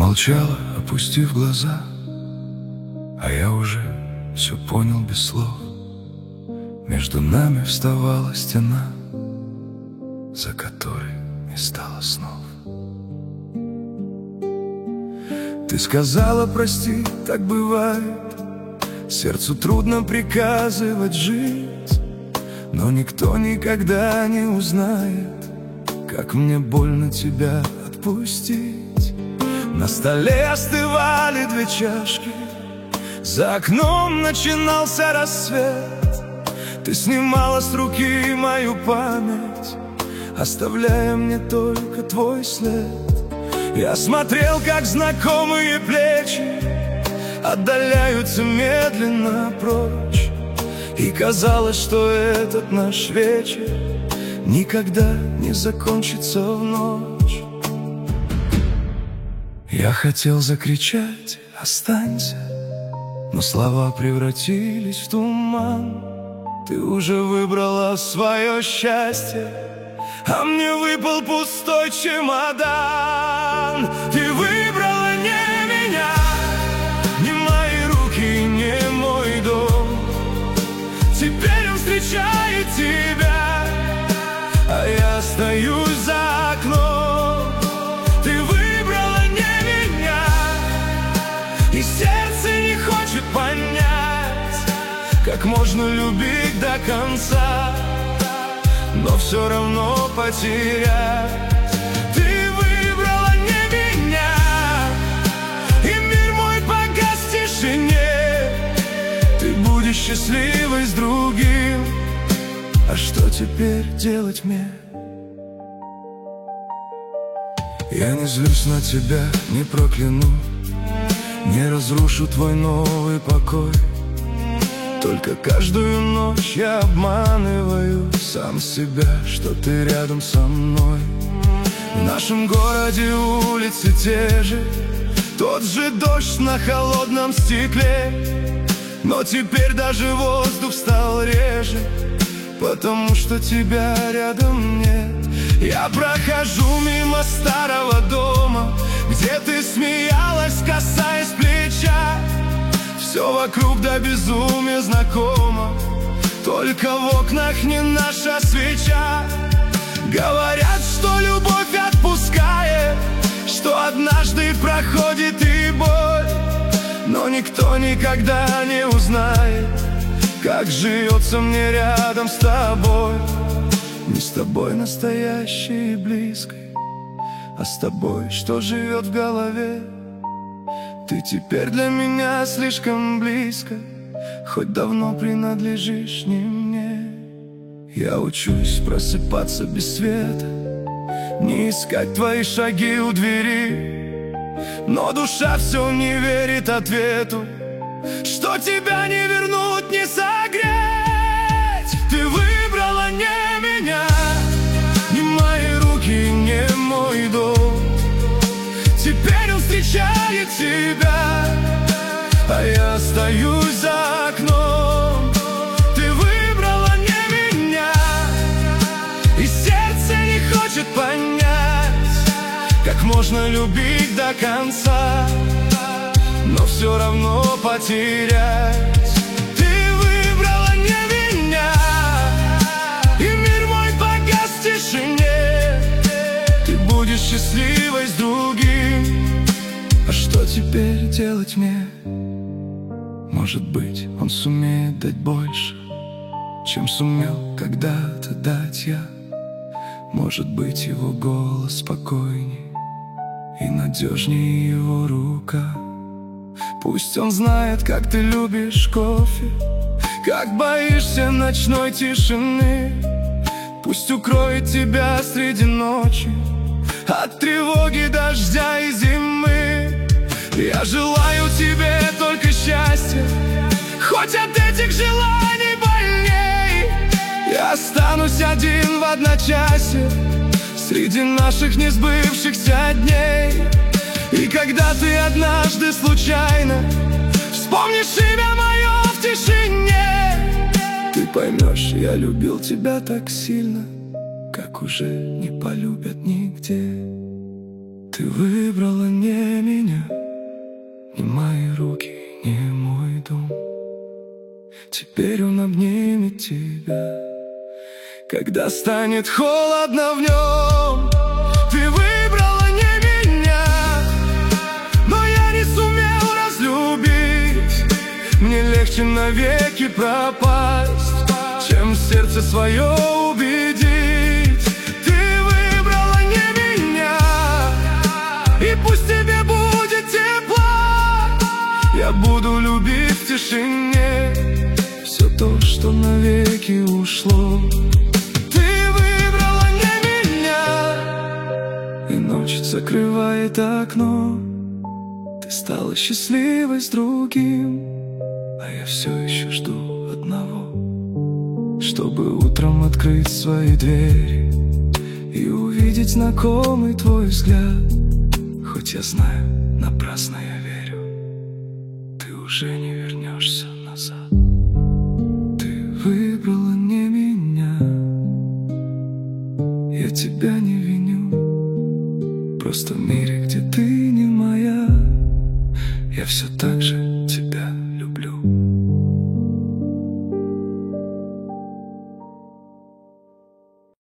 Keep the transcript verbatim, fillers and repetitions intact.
молчала, опустив глаза, а я уже все понял без слов. Между нами вставала стена, за которой не стало снов. Ты сказала: прости, так бывает, сердцу трудно приказывать жить, но никто никогда не узнает, как мне больно тебя отпустить. На столе остывали две чашки, за окном начинался рассвет. Ты снимала с руки мою память, оставляя мне только твой след. Я смотрел, как знакомые плечи отдаляются медленно прочь, и казалось, что этот наш вечер никогда не закончится в ночь. Я хотел закричать: останься, но слова превратились в туман. Ты уже выбрала свое счастье, а мне выпал пустой чемодан. Ты выбрала не меня, не мои руки, не мой дом. Теперь он встречает тебя, а я остаюсь за окном. Ты выбрала не меня, и сердце не хочет понять, как можно любить до конца, но все равно потерять. Ты выбрала не меня, и мир мой погас в тишине. Ты будешь счастливой с другим, а что теперь делать мне? Я не злюсь на тебя, не прокляну, не разрушу твой новый покой. Только каждую ночь я обманываю сам себя, что ты рядом со мной. В нашем городе улицы те же, тот же дождь на холодном стекле, но теперь даже воздух стал реже, потому что тебя рядом нет. Я прохожу мимо старого дома, где ты смеялась, касаясь плеча. Все вокруг до безумия знакомо, только в окнах не наша свеча. Говорят, что любовь отпускает, что однажды проходит и боль, но никто никогда не узнает, как живется мне рядом с тобой. Не с тобой настоящей и близкой, а с тобой, что живет в голове. Ты теперь для меня слишком близко, хоть давно принадлежишь не мне. Я учусь просыпаться без света, не искать твои шаги у двери, но душа все не верит ответу, что тебя не вернуть, не согреть. Ты выбрала не меня, не мои руки, не мой дом. Теперь он встречает тебя, а я остаюсь за окном. Ты выбрала не меня, и сердце не хочет понять, как можно любить до конца, но все равно потерять. Ты выбрала не меня, и мир мой погас в тишине. Ты будешь счастливой с другим, а что теперь делать мне? Может быть, он сумеет дать больше, чем сумел когда-то дать я. Может быть, его голос спокойней и надежнее его рука. Пусть он знает, как ты любишь кофе, как боишься ночной тишины. Пусть укроет тебя среди ночи от тревоги, дождя и зимы. Я желаю тебе только счастья, хоть от этих желаний больней. Я останусь один в одночасье среди наших несбывшихся дней. И когда ты однажды случайно вспомнишь имя мое в тишине, ты поймешь, я любил тебя так сильно, как уже не полюбят нигде. Ты выбрала не меня, не мои руки, не мой дом. Теперь он обнимет тебя, когда станет холодно в нем. Ты выбрала не меня, но я не сумел разлюбить. Мне легче навеки пропасть, чем сердце свое убедить. Ты выбрала не меня, и пусть тебе будет тепло. Я буду любить в тишине все то, что навеки ушло. Ты выбрала не меня, и ночь закрывает окно. Ты стала счастливой с другим, а я все еще жду одного, чтобы утром открыть свои двери и увидеть знакомый твой взгляд. Хоть я знаю, напрасно я верю, ты уже не вернешься назад. Ты выбрала не меня, я тебя не виню. Просто в мире, где ты не моя, я все так же